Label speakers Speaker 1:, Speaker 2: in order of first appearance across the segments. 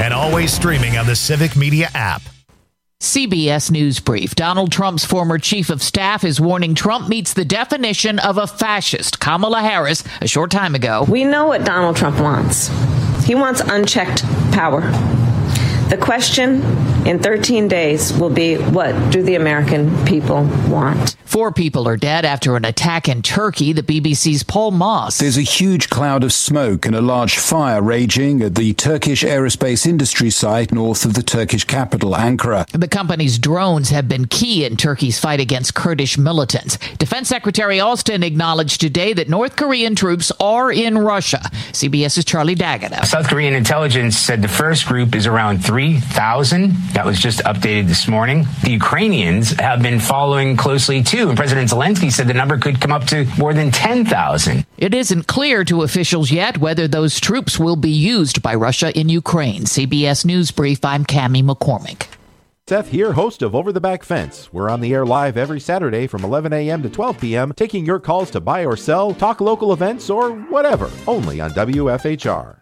Speaker 1: and always streaming on the Civic Media app.
Speaker 2: CBS News Brief. Donald Trump's former chief of staff is warning Trump meets the definition of a fascist. Kamala Harris, a short time ago.
Speaker 3: We know what Donald Trump wants. He wants unchecked power. The question in 13 days will be, what do the American people want?
Speaker 2: 4 people are dead after an attack in Turkey, the BBC's Paul Moss.
Speaker 4: There's a huge cloud of smoke and a large fire raging at the Turkish aerospace industry site north of the Turkish capital, Ankara.
Speaker 2: The company's drones have been key in Turkey's fight against Kurdish militants. Defense Secretary Austin acknowledged today that North Korean troops are in Russia. CBS's Charlie Daggett.
Speaker 5: South Korean intelligence said the first group is around 3,000. That was just updated this morning. The Ukrainians have been following closely, too, and President Zelensky said the number could come up to more than 10,000.
Speaker 2: It isn't clear to officials yet whether those troops will be used by Russia in Ukraine. CBS News Brief, I'm Cammie McCormick.
Speaker 6: Seth here, host of Over the Back Fence. We're on the air live every Saturday from 11 a.m. to 12 p.m., taking your calls to buy or sell, talk local events, or whatever, only on WFHR.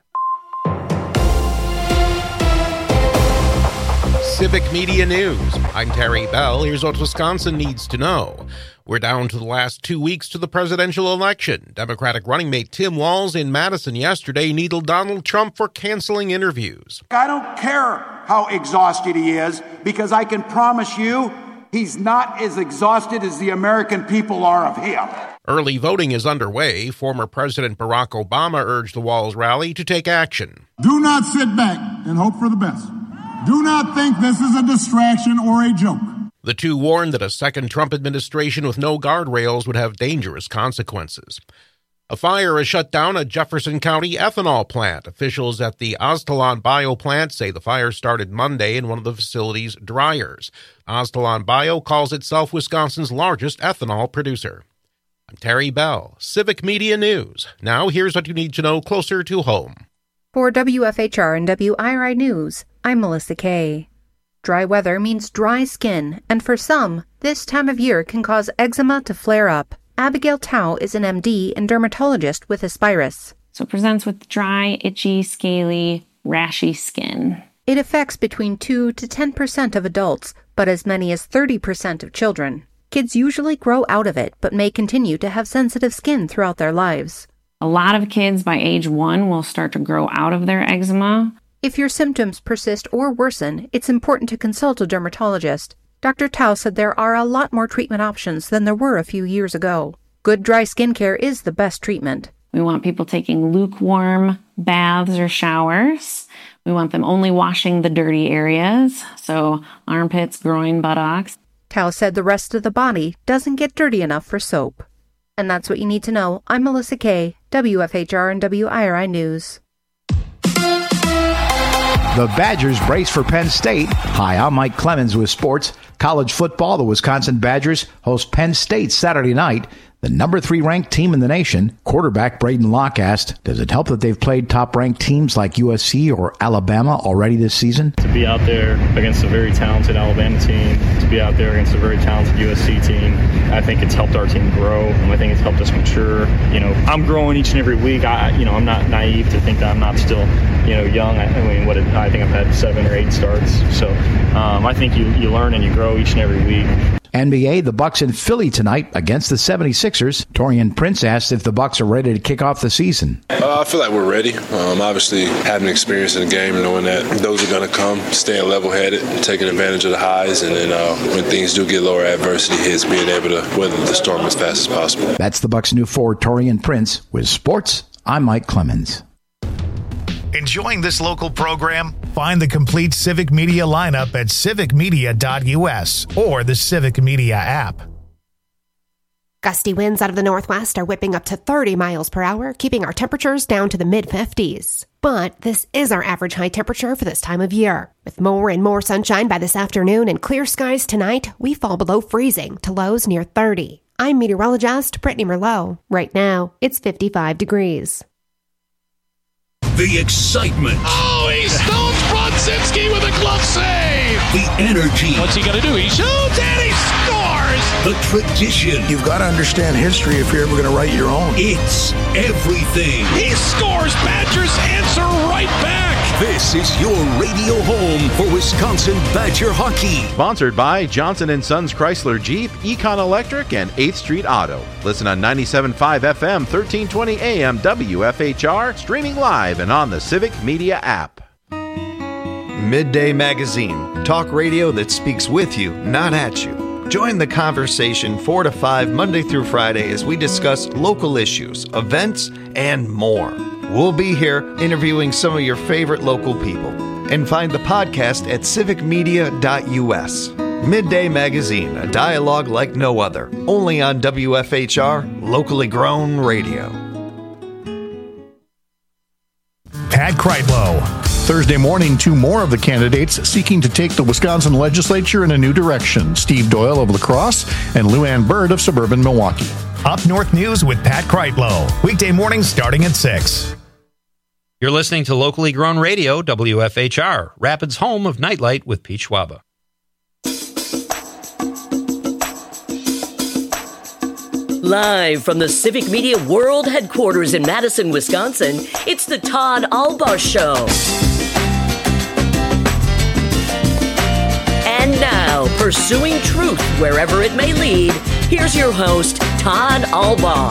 Speaker 7: Civic Media News. I'm Terry Bell. Here's what Wisconsin needs to know. We're down to the last 2 weeks to the presidential election. Democratic running mate Tim Walz in Madison yesterday needled Donald Trump for canceling interviews.
Speaker 8: I don't care how exhausted he is, because I can promise you he's not as exhausted as the American people are of him.
Speaker 7: Early voting is underway. Former President Barack Obama urged the Walz rally to take action.
Speaker 9: Do not sit back and hope for the best. Do not think this is a distraction or a joke.
Speaker 7: The two warned that a second Trump administration with no guardrails would have dangerous consequences. A fire has shut down a Jefferson County ethanol plant. Officials at the Aztalan Bio plant say the fire started Monday in one of the facility's dryers. Aztalan Bio calls itself Wisconsin's largest ethanol producer. I'm Terry Bell, Civic Media News. Now here's what you need to know closer to home.
Speaker 10: For WFHR and WIRI News, I'm Melissa Kay. Dry weather means dry skin, and for some, this time of year can cause eczema to flare up. Abigail Tao is an MD and dermatologist with Aspirus.
Speaker 11: So it presents with dry, itchy, scaly, rashy skin.
Speaker 10: It affects between 2 to 10% of adults, but as many as 30% of children. Kids usually grow out of it, but may continue to have sensitive skin throughout their lives.
Speaker 11: A lot of kids by age 1 will start to grow out of their eczema.
Speaker 10: If your symptoms persist or worsen, it's important to consult a dermatologist. Dr. Tao said there are a lot more treatment options than there were a few years ago. Good dry skincare is the best treatment.
Speaker 11: We want people taking lukewarm baths or showers. We want them only washing the dirty areas, so armpits, groin, buttocks.
Speaker 10: Tao said the rest of the body doesn't get dirty enough for soap. And that's what you need to know. I'm Melissa Kay, WFHR and WIRI News.
Speaker 12: The Badgers brace for Penn State. Hi, I'm Mike Clemens with sports. College football, the Wisconsin Badgers host Penn State Saturday night. The number 3 ranked team in the nation. Quarterback Braden Locke asked, does it help that they've played top-ranked teams like USC or Alabama already this season?
Speaker 13: To be out there against a very talented Alabama team, to be out there against a very talented USC team, I think it's helped our team grow. I think it's helped us mature. I'm growing each and every week. I'm not naive to think that I'm not still, young. I think I've had 7 or 8 starts. So I think you learn and you grow each and every week.
Speaker 12: NBA, the Bucks in Philly tonight against the 76ers. Torian Prince asked if the Bucks are ready to kick off the season.
Speaker 14: I feel like we're ready. Obviously, having experience in the game, knowing that those are going to come, staying level-headed, taking advantage of the highs, and then when things do get lower, adversity hits, being able to weather the storm as fast as possible.
Speaker 12: That's the Bucks' new forward, Torian Prince. With sports, I'm Mike Clemens.
Speaker 1: Enjoying this local program? Find the complete Civic Media lineup at civicmedia.us or the Civic Media app.
Speaker 15: Gusty winds out of the northwest are whipping up to 30 miles per hour, keeping our temperatures down to the mid-50s. But this is our average high temperature for this time of year. With more and more sunshine by this afternoon and clear skies tonight, we fall below freezing to lows near 30. I'm meteorologist Brittany Merlot. Right now, it's 55 degrees.
Speaker 16: The excitement.
Speaker 17: Oh, he stones Brodzinski with a glove save.
Speaker 16: The energy.
Speaker 17: What's he going to do? He shoots and he scores.
Speaker 16: The tradition.
Speaker 18: You've got to understand history if you're ever going to write your own.
Speaker 16: It's everything.
Speaker 17: He scores. Badgers answer right back.
Speaker 16: This is your radio home for Wisconsin Badger hockey.
Speaker 6: Sponsored by Johnson & Sons Chrysler Jeep, Econ Electric, and 8th Street Auto. Listen on 97.5 FM, 1320 AM WFHR, streaming live and on the Civic Media app.
Speaker 19: Midday Magazine, talk radio that speaks with you, not at you. Join the conversation 4 to 5 Monday through Friday as we discuss local issues, events, and more. We'll be here interviewing some of your favorite local people. And find the podcast at civicmedia.us. Midday Magazine, a dialogue like no other. Only on WFHR, locally grown radio.
Speaker 1: Pat Kreitlow.
Speaker 20: Thursday morning, 2 more of the candidates seeking to take the Wisconsin legislature in a new direction. Steve Doyle of La Crosse and Lou Ann Bird of suburban Milwaukee.
Speaker 1: Up North News with Pat Kreitlow. Weekday mornings starting at 6.
Speaker 21: You're listening to locally grown radio, WFHR, Rapids' home of Nightlight with Pete Schwaba.
Speaker 22: Live from the Civic Media World Headquarters in Madison, Wisconsin, it's the Todd Albaugh Show. And now, pursuing truth wherever it may lead, here's your host, Todd Albaugh.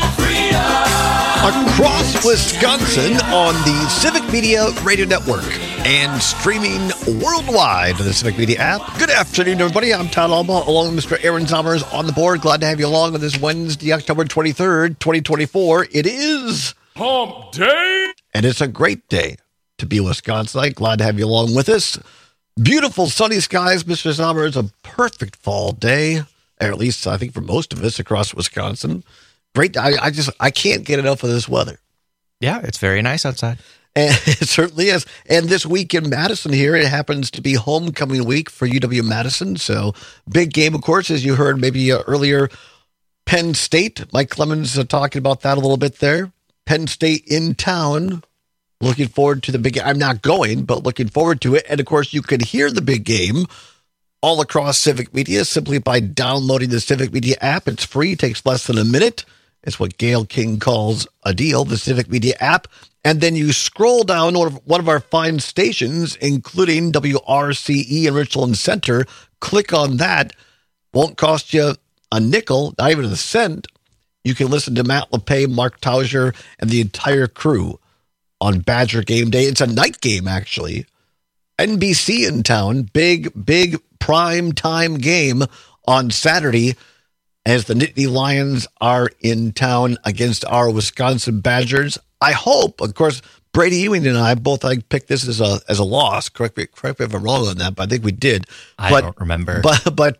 Speaker 23: Across Wisconsin on the Civic Media Radio Network and streaming worldwide on the Civic Media app. Good afternoon, everybody. I'm Todd Albaugh, along with Mr. Aaron Zommers on the board. Glad to have you along on this Wednesday, October 23rd, 2024. It is
Speaker 17: Hump Day,
Speaker 23: and it's a great day to be Wisconsinite. Glad to have you along with us. Beautiful sunny skies, Mr. Zommers. A perfect fall day, or at least I think for most of us across Wisconsin. Great. I can't get enough of this weather.
Speaker 24: Yeah, it's very nice outside.
Speaker 23: And it certainly is. And this week in Madison here, it happens to be homecoming week for UW-Madison. So big game, of course, as you heard maybe earlier, Penn State. Mike Clemens talking about that a little bit there. Penn State in town. Looking forward to the big game. I'm not going, but looking forward to it. And, of course, you can hear the big game all across Civic Media simply by downloading the Civic Media app. It's free. It takes less than a minute. It's what Gail King calls a deal, the Civic Media app. And then you scroll down one of our fine stations, including WRCE in Richland Center. Click on that. Won't cost you a nickel, not even a cent. You can listen to Matt LePay, Mark Tauser, and the entire crew on Badger Game Day. It's a night game, actually. NBC in town. Big prime time game on Saturday as the Nittany Lions are in town against our Wisconsin Badgers. I hope, of course, Brady Ewing and I both picked this as a loss. Correct me if I'm wrong on that, but I think we did.
Speaker 24: I don't remember.
Speaker 23: But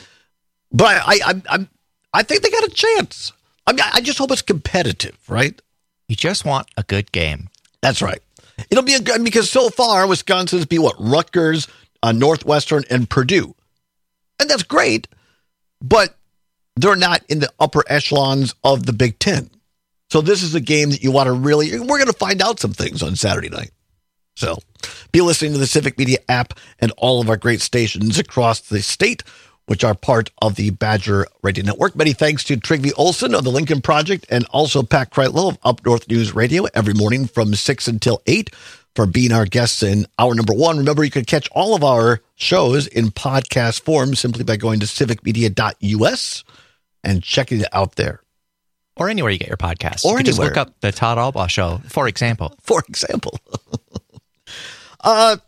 Speaker 23: I think they got a chance. I just hope it's competitive, right?
Speaker 24: You just want a good game.
Speaker 23: That's right. It'll be a good, because so far Wisconsin's beat Rutgers, Northwestern, and Purdue, and that's great. But they're not in the upper echelons of the Big Ten. So this is a game that you want to really, we're going to find out some things on Saturday night. So be listening to the Civic Media app and all of our great stations across the state, which are part of the Badger Radio Network. Many thanks to Trygve Olsen of the Lincoln Project and also Pat Kreitlow of Up North News Radio every morning from 6 until 8 for being our guests in hour number 1. Remember, you can catch all of our shows in podcast form simply by going to civicmedia.us and checking it out there.
Speaker 24: Or anywhere you get your podcasts.
Speaker 23: Or
Speaker 24: you can just
Speaker 23: anywhere.
Speaker 24: look up the Todd Albaugh Show, for example.
Speaker 23: For example. Want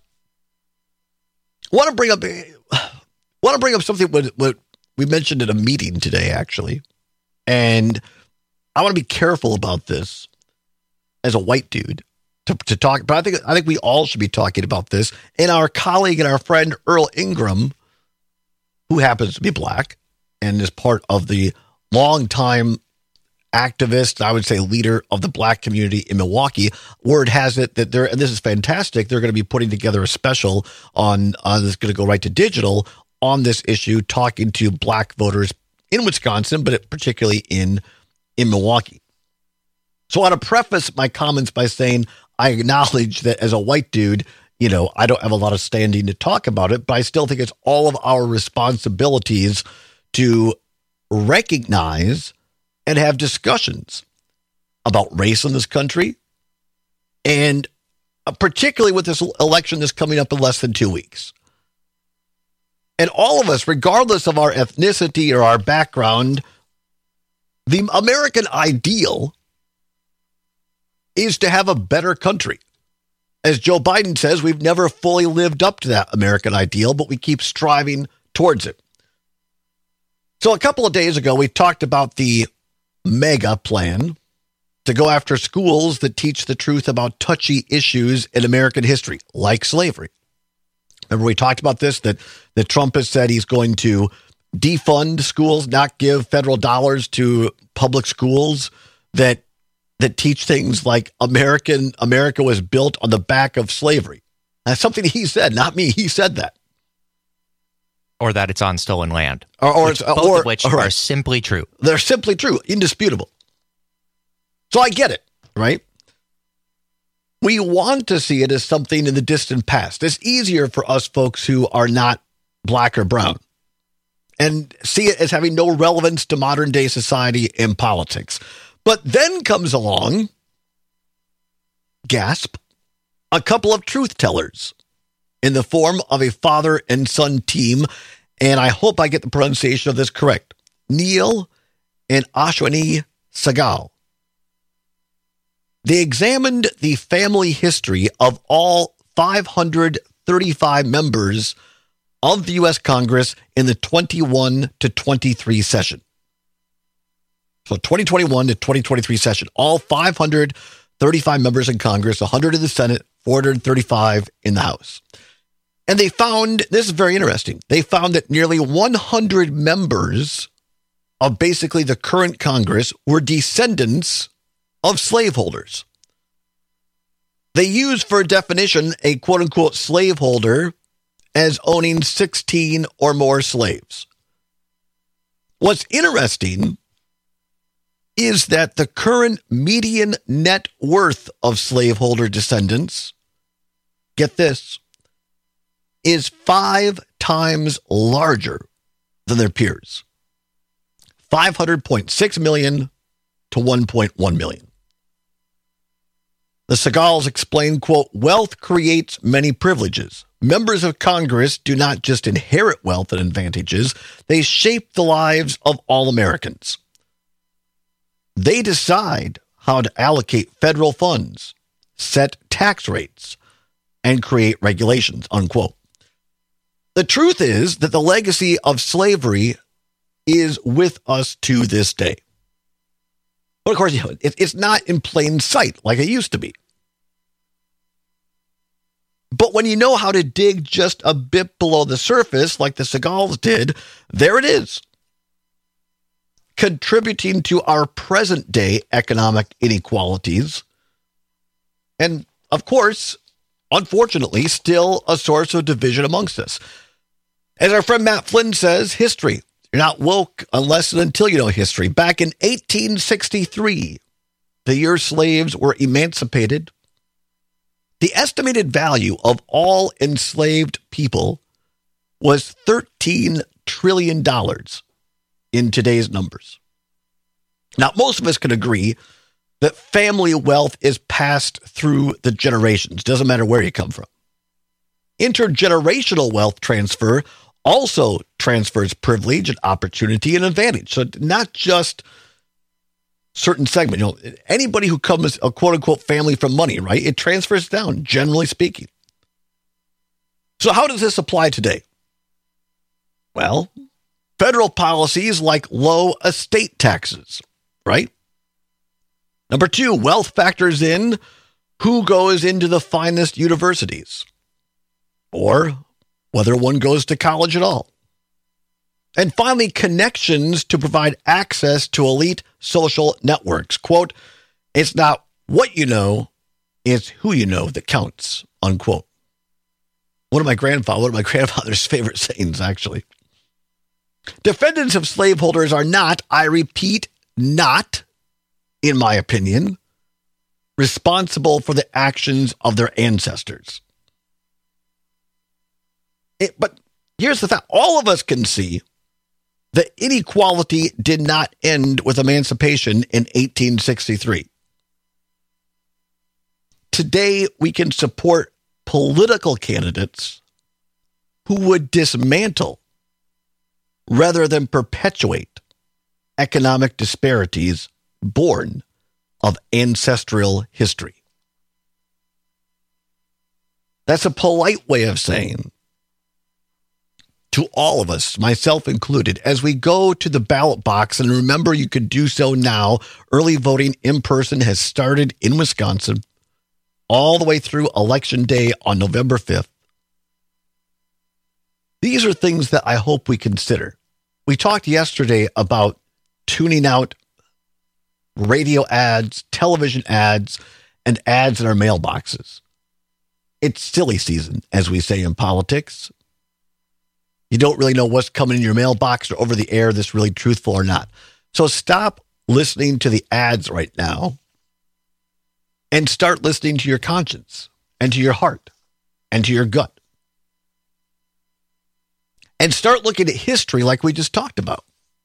Speaker 23: to bring up something what we mentioned at a meeting today, actually. And I want to be careful about this as a white dude to talk, but I think we all should be talking about this. And our colleague and our friend Earl Ingram, who happens to be black and is part of the longtime activist, I would say leader of the black community in Milwaukee. Word has it that and this is fantastic, they're going to be putting together a special on that's going to go right to digital on this issue, talking to black voters in Wisconsin, but particularly in Milwaukee. So I want to preface my comments by saying I acknowledge that as a white dude, I don't have a lot of standing to talk about it, but I still think it's all of our responsibilities to recognize and have discussions about race in this country and particularly with this election that's coming up in less than 2 weeks. And all of us, regardless of our ethnicity or our background, the American ideal is to have a better country. As Joe Biden says, we've never fully lived up to that American ideal, but we keep striving towards it. So a couple of days ago, we talked about the MEGA plan to go after schools that teach the truth about touchy issues in American history, like slavery. Remember, we talked about this, that Trump has said he's going to defund schools, not give federal dollars to public schools that teach things like America was built on the back of slavery. That's something he said, not me. He said that.
Speaker 24: Or that it's on stolen land.
Speaker 23: Both
Speaker 24: of which are simply true.
Speaker 23: They're simply true, indisputable. So I get it, right? We want to see it as something in the distant past. It's easier for us folks who are not black or brown and see it as having no relevance to modern day society and politics. But then comes along, gasp, a couple of truth tellers in the form of a father and son team, and I hope I get the pronunciation of this correct, Neil and Ashwini Sehgal. They examined the family history of all 535 members of the U.S. Congress in the 21 to 23 session. So 2021 to 2023 session, all 535 members in Congress, 100 in the Senate, 435 in the House. And they found, this is very interesting, they found that nearly 100 members of basically the current Congress were descendants of slaveholders. They use for a definition a quote-unquote slaveholder as owning 16 or more slaves. What's interesting is that the current median net worth of slaveholder descendants, get this, is 5 times larger than their peers. $500.6 million to $1.1 million. The Sehgals explain, quote, wealth creates many privileges. Members of Congress do not just inherit wealth and advantages, they shape the lives of all Americans. They decide how to allocate federal funds, set tax rates, and create regulations, unquote. The truth is that the legacy of slavery is with us to this day. But of course, it's not in plain sight like it used to be. But when you know how to dig just a bit below the surface, like the Sehgals did, there it is. Contributing to our present day economic inequalities. And of course, unfortunately, still a source of division amongst us. As our friend Matt Flynn says, history. You're not woke unless and until you know history. Back in 1863, the year slaves were emancipated, the estimated value of all enslaved people was $13 trillion in today's numbers. Now, most of us can agree that family wealth is passed through the generations. Doesn't matter where you come from. Intergenerational wealth transfer also transfers privilege and opportunity and advantage. So not just certain segment. Anybody who comes a quote-unquote family from money, right? It transfers down, generally speaking. So how does this apply today? Well, federal policies like low estate taxes, right? Number 2, wealth factors in who goes into the finest universities or whether one goes to college at all. And finally, connections to provide access to elite social networks. Quote, it's not what you know, it's who you know that counts, unquote. One of my grandfather's favorite sayings, actually. Defendants of slaveholders are not, I repeat, not, in my opinion, responsible for the actions of their ancestors. But here's the fact. All of us can see that inequality did not end with emancipation in 1863. today we can support political candidates who would dismantle rather than perpetuate economic disparities born of ancestral history. That's a polite way of saying to all of us, myself included, as we go to the ballot box, and remember you could do so now. Early voting in person has started in Wisconsin all the way through Election Day on November 5th. These are things that I hope we consider. We talked yesterday about tuning out radio ads, television ads, and ads in our mailboxes. It's silly season, as we say in politics. You don't really know what's coming in your mailbox or over the air, this really truthful or not. So stop listening to the ads right now and start listening to your conscience and to your heart and to your gut. And start looking at history like we just talked about.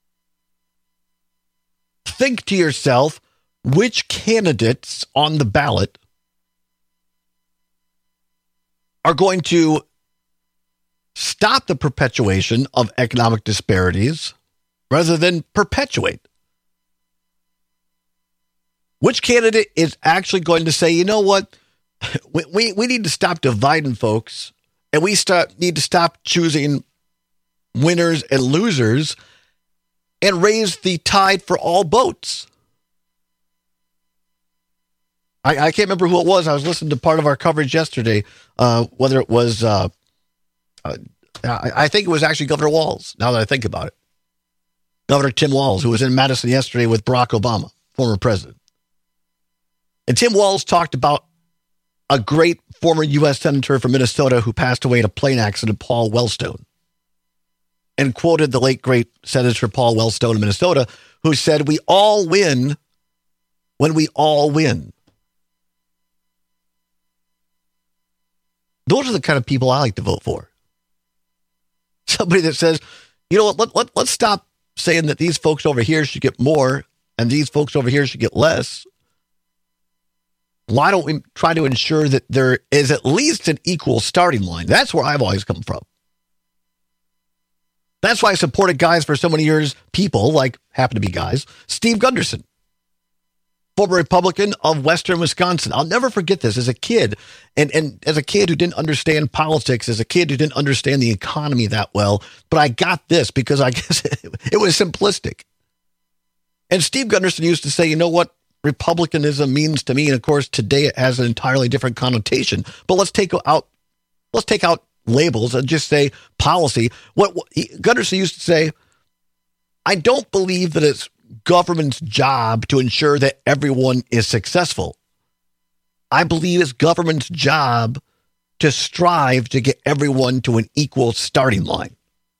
Speaker 23: Think to yourself, which candidates on the ballot are going to stop the perpetuation of economic disparities rather than perpetuate? Which candidate is actually going to say, you know what, we need to stop dividing folks, and we need to stop choosing winners and losers and raise the tide for all boats? I can't remember who it was. I was listening to part of our coverage yesterday, whether it was, I think it was actually Governor Walz, now that I think about it. Governor Tim Walz, who was in Madison yesterday with Barack Obama, former president. And Tim Walz talked about a great former U.S. Senator from Minnesota who passed away in a plane accident, Paul Wellstone, and quoted the late, great Senator Paul Wellstone of Minnesota, who said, "We all win when we all win." Those are the kind of people I like to vote for. Somebody that says, you know what, let's stop saying that these folks over here should get more and these folks over here should get less. Why don't we try to ensure that there is at least an equal starting line? That's where I've always come from. That's why I supported guys for so many years, people like, happen to be guys, Steve Gunderson, former Republican of Western Wisconsin. I'll never forget this as a kid. And as a kid who didn't understand politics, as a kid who didn't understand the economy that well, but I got this because I guess it was simplistic. And Steve Gunderson used to say, you know what Republicanism means to me? And of course, today it has an entirely different connotation. But let's take out labels and just say policy. What Gunderson used to say, I don't believe that it's government's job to ensure that everyone is successful. I believe it's government's job to strive to get everyone to an equal starting line.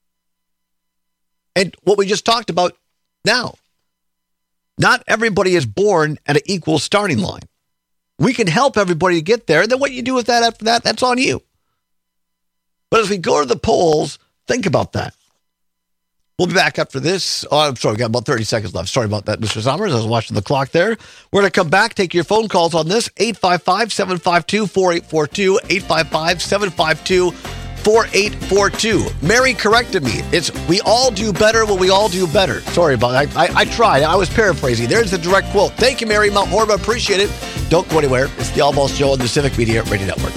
Speaker 23: And what we just talked about now, not everybody is born at an equal starting line. We can help everybody get there. And then what you do with that after that, that's on you. But as we go to the polls, think about that. We'll be back after this. Oh, I'm sorry, we got about 30 seconds left. Sorry about that, Mr. Sommers. I was watching the clock there. We're going to come back, take your phone calls on this. 855-752-4842. 855-752-4842. Mary corrected me. It's we all do better when we all do better. Sorry about that. I tried. I was paraphrasing. There's the direct quote. Thank you, Mary Mount Horma. Appreciate it. Don't go anywhere. It's the All Balls Show on the Civic Media Radio Network.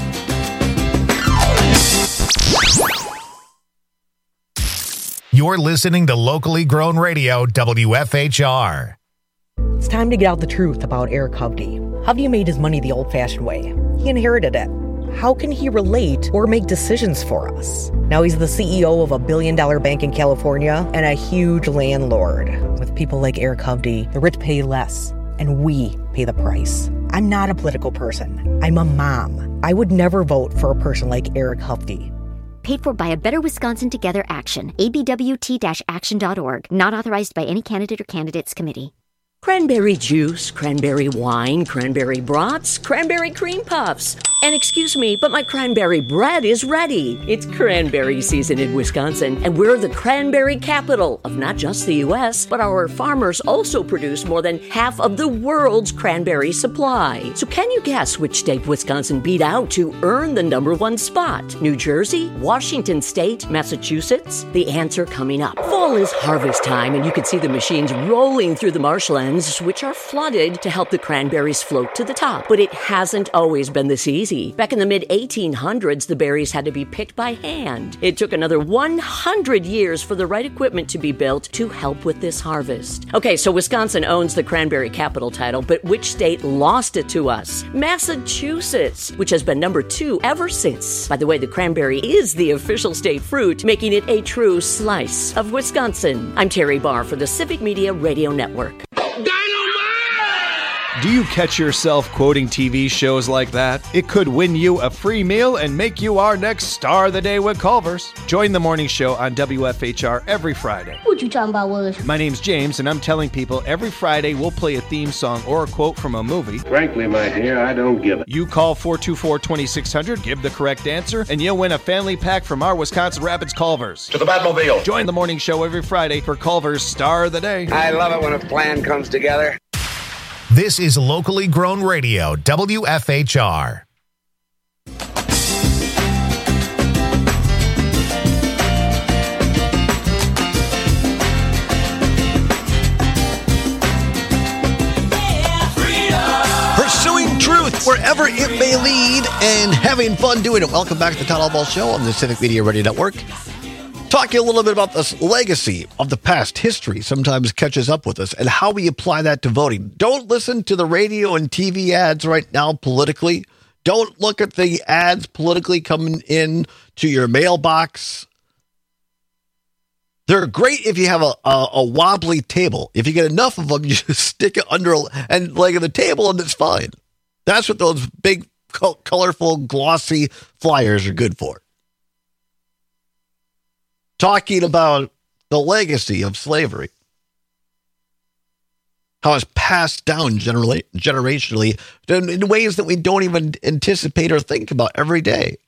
Speaker 1: You're listening to locally grown radio, WFHR.
Speaker 2: It's time to get out the truth about Eric Hovde. Hovde made his money the old-fashioned way. He inherited it. How can he relate or make decisions for us? Now he's the CEO of a $1 billion bank in California and a huge landlord. With people like Eric Hovde, the rich pay less, and we pay the price. I'm not a political person. I'm a mom. I would never vote for a person like Eric Hovde.
Speaker 3: Paid for by a Better Wisconsin Together Action, abwt-action.org. Not authorized by any candidate or candidates committee.
Speaker 22: Cranberry juice, cranberry wine, cranberry brats, cranberry cream puffs. And excuse me, but my cranberry bread is ready. It's cranberry season in Wisconsin, and we're the cranberry capital of not just the U.S., but our farmers also produce more than half of the world's cranberry supply. So can you guess which state Wisconsin beat out to earn the #1 spot? New Jersey, Washington State, Massachusetts? The answer coming up. Fall is harvest time, and you can see the machines rolling through the marshlands, which are flooded to help the cranberries float to the top. But it hasn't always been this easy. Back in the mid-1800s, the berries had to be picked by hand. It took another 100 years for the right equipment to be built to help with this harvest. Okay, so Wisconsin owns the cranberry capital title, but which state lost it to us? Massachusetts, which has been #2 ever since. By the way, the cranberry is the official state fruit, making it a true slice of Wisconsin. I'm Terry Barr for the Civic Media Radio Network.
Speaker 4: Do you catch yourself quoting TV shows like that? It could win you a free meal and make you our next star of the day with Culver's. Join the morning show on WFHR every Friday.
Speaker 5: What you talking about, Willis?
Speaker 4: My name's James, and I'm telling people every Friday we'll play a theme song or a quote from a movie.
Speaker 8: Frankly, my dear, I don't give it.
Speaker 4: You call 424-2600, give the correct answer, and you'll win a family pack from our Wisconsin Rapids Culver's.
Speaker 8: To the Batmobile.
Speaker 4: Join the morning show every Friday for Culver's Star of the Day.
Speaker 8: I love it when a plan comes together.
Speaker 1: This is locally grown radio, WFHR.
Speaker 23: Pursuing truth wherever it may lead and having fun doing it. Welcome back to the Todd Albaugh Show on the Civic Media Radio Network. Talking a little bit about this legacy of the past. History sometimes catches up with us and how we apply that to voting. Don't listen to the radio and TV ads right now politically. Don't look at the ads politically coming in to your mailbox. They're great if you have a wobbly table. If you get enough of them, you just stick it under and like the table and it's fine. That's what those big, colorful, glossy flyers are good for. Talking about the legacy of slavery, how it's passed down generationally in ways that we don't even anticipate or think about every day.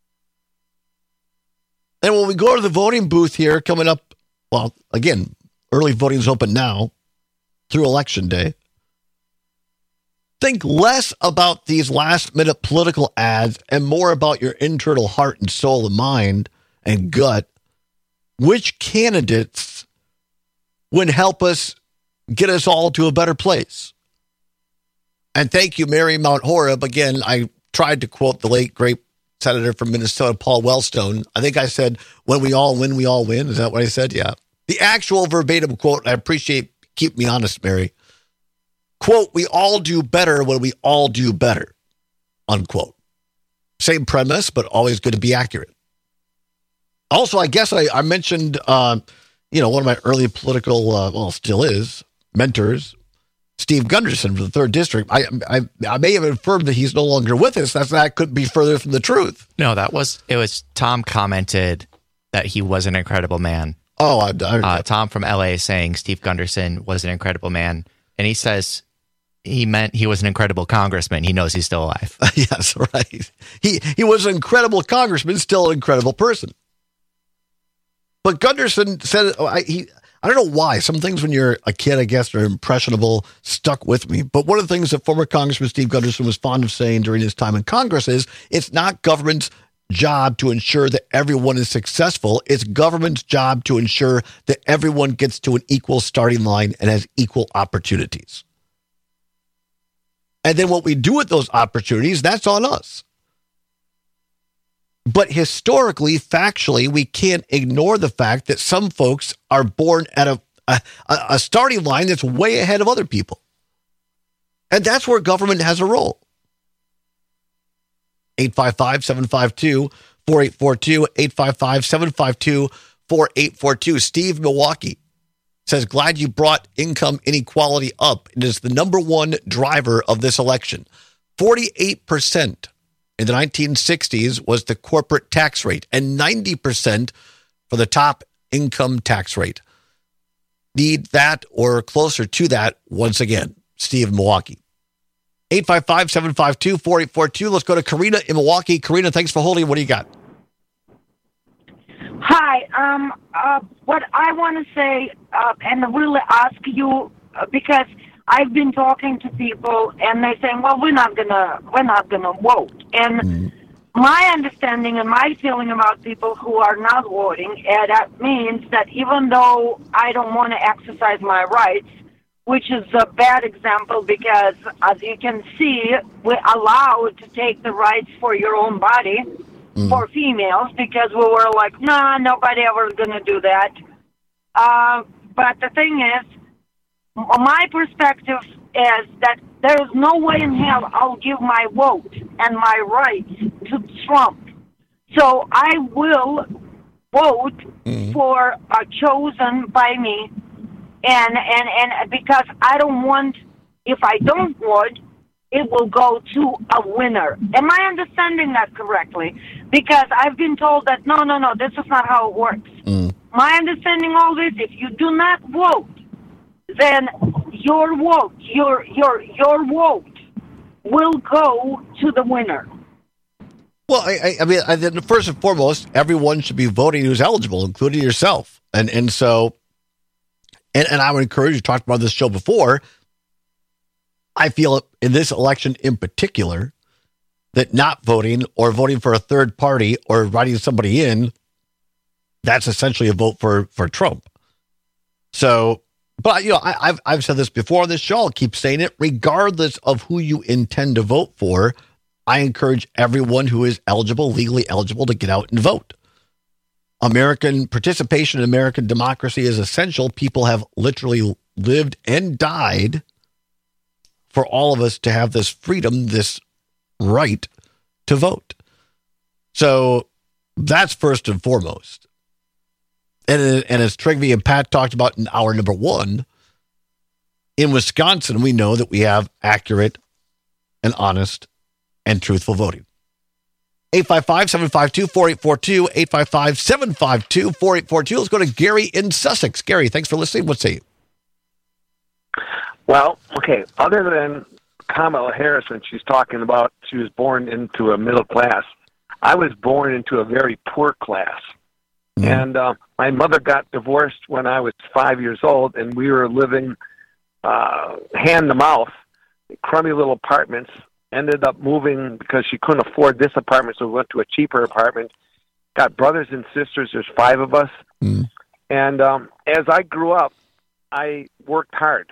Speaker 23: And when we go to the voting booth here coming up, well, again, early voting is open now through Election Day. Think less about these last-minute political ads and more about your internal heart and soul and mind and gut. Which candidates would help us get us all to a better place? And thank you, Mary Mount Horeb. Again, I tried to quote the late, great senator from Minnesota, Paul Wellstone. I think I said, when we all win, we all win. Is that what I said? Yeah. The actual verbatim quote, I appreciate, keep me honest, Mary. Quote, we all do better when we all do better. Unquote. Same premise, but always good to be accurate. Also, I guess I mentioned, one of my early political, still is, mentors, Steve Gunderson from the 3rd District. I may have affirmed that he's no longer with us. That couldn't be further from the truth.
Speaker 24: No, it was Tom commented that he was an incredible man.
Speaker 23: Oh,
Speaker 24: Tom from LA saying Steve Gunderson was an incredible man. And he says he meant he was an incredible congressman. He knows he's still alive.
Speaker 23: Yes, right. He was an incredible congressman, still an incredible person. But Gunderson said, I don't know why. Some things when you're a kid, I guess, are impressionable, stuck with me. But one of the things that former Congressman Steve Gunderson was fond of saying during his time in Congress is it's not government's job to ensure that everyone is successful. It's government's job to ensure that everyone gets to an equal starting line and has equal opportunities. And then what we do with those opportunities, that's on us. But historically, factually, we can't ignore the fact that some folks are born at a starting line that's way ahead of other people. And that's where government has a role. 855-752-4842, 855-752-4842. Steve Milwaukee says, glad you brought income inequality up. It is the #1 driver of this election. 48% in the 1960s was the corporate tax rate and 90% for the top income tax rate. need that or closer to that once again. Steve in Milwaukee. 855-752-4842. Let's go to Karina in Milwaukee. Karina, thanks for holding. What do you got?
Speaker 5: Hi. What I want to say and really ask you, because I've been talking to people and they're saying, well, we're not gonna vote. And my understanding and my feeling about people who are not voting, that means that even though I don't want to exercise my rights, which is a bad example because, as you can see, we're allowed to take the rights for your own body for females because we were like, nah, nobody ever going to do that. But the thing is, my perspective is that there is no way in hell I'll give my vote and my rights to Trump. So I will vote for a chosen by me, and because I don't want, if I don't vote, it will go to a winner. Am I understanding that correctly? Because I've been told that no, this is not how it works. My understanding always, if you do not vote, then your vote, your vote will go to the winner.
Speaker 23: Well, I mean, first and foremost, everyone should be voting who's eligible, including yourself. And so, and I would encourage you, talked about this show before, I feel in this election in particular, that not voting or voting for a third party or writing somebody in, that's essentially a vote for Trump. So, but I've said this before on this show, I'll keep saying it, regardless of who you intend to vote for, I encourage everyone who is eligible, legally eligible, to get out and vote. American participation in American democracy is essential. People have literally lived and died for all of us to have this freedom, this right to vote. So that's first and foremost. And as Trygve and Pat talked about in hour number one, in Wisconsin, we know that we have accurate and honest and truthful voting. 855-752-4842, 855-752-4842. Let's go to Gary in Sussex. Gary, thanks for listening. What say you?
Speaker 7: Well, okay, other than Kamala Harris, when she's talking about she was born into a middle class, I was born into a very poor class. And my mother got divorced when I was 5 years old, and we were living hand to mouth, crummy little apartments. Ended up moving because she couldn't afford this apartment, so we went to a cheaper apartment. Got brothers and sisters. There's 5 of us. And as I grew up, I worked hard.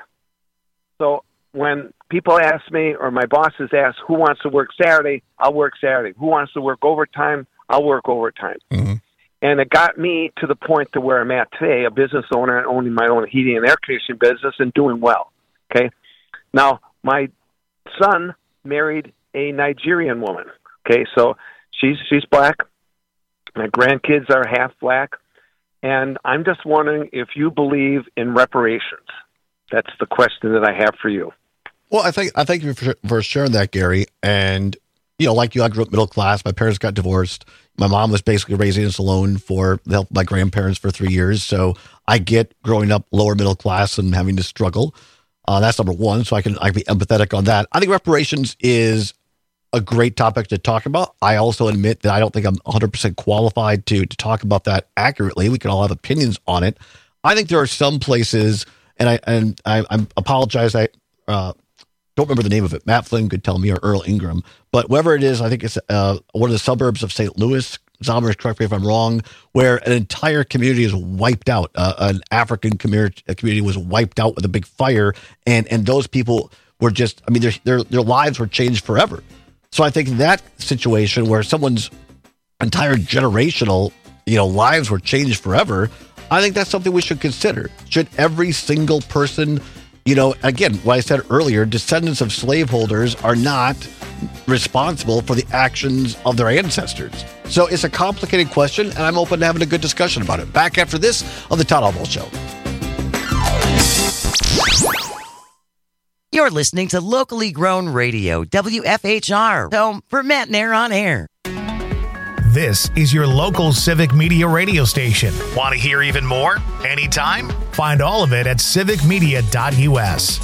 Speaker 7: So when people ask me, or my bosses ask, who wants to work Saturday, I'll work Saturday. Who wants to work overtime, I'll work overtime. And it got me to the point to where I'm at today, a business owner and owning my own heating and air conditioning business and doing well. Okay. Now, my son married a Nigerian woman. Okay. So she's black. My grandkids are half black. And I'm just wondering if you believe in reparations. That's the question that I have for you.
Speaker 23: Well, I thank you for sharing that, Gary. And, like you, I grew up middle class. My parents got divorced. My mom was basically raising us alone for the help of my grandparents for 3 years. So I get growing up lower middle class and having to struggle. That's number one. So I can be empathetic on that. I think reparations is a great topic to talk about. I also admit that I don't think I'm 100% qualified to talk about that accurately. We can all have opinions on it. I think there are some places, and I apologize. I don't remember the name of it. Matt Flynn could tell me, or Earl Ingram, but whatever it is, I think it's one of the suburbs of St. Louis. Zomers, correct me if I'm wrong, where an entire community is wiped out. An African community was wiped out with a big fire, and those people were just, their lives were changed forever. So I think that situation where someone's entire generational, lives were changed forever, I think that's something we should consider. Should every single person, again, what I said earlier, descendants of slaveholders are not responsible for the actions of their ancestors. So it's a complicated question, and I'm open to having a good discussion about it. Back after this on the Todd Albaugh Show.
Speaker 9: You're listening to locally grown radio, WFHR, home for Matt Nair on Air.
Speaker 1: This is your local Civic Media radio station. Want to hear even more? Anytime? Find all of it at civicmedia.us.